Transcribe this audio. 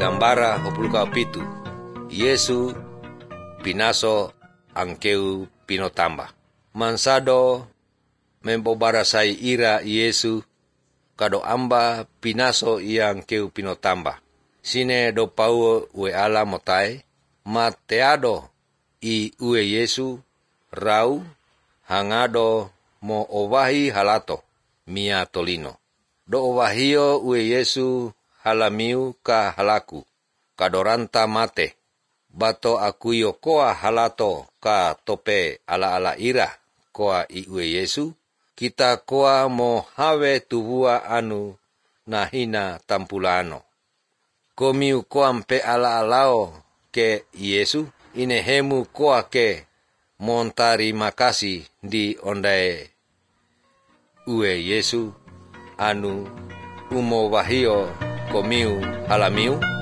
gambara hopuluka pitu. Yesu pinaso angkeu pinotamba. Mansado membobarasai ira Yesu kado amba pinaso yang keu pinotamba. Sine do pau ue ala motai, mateado i ue Yesu rau hangado mo owahi halato mia tolino. Do owahio ue Yesu halamiu ka halaku, kadoranta mate, bato akuyo koa halato ka tope ala-ala ira koa i ue Yesu, kita koa mo hawe tubua anu nahina tampulano. Komiu koa mpe ala-alao ke Yesu, inehemu koa ke montari makasi di ondae ue Yesu anu umo wahio komiu halamiu.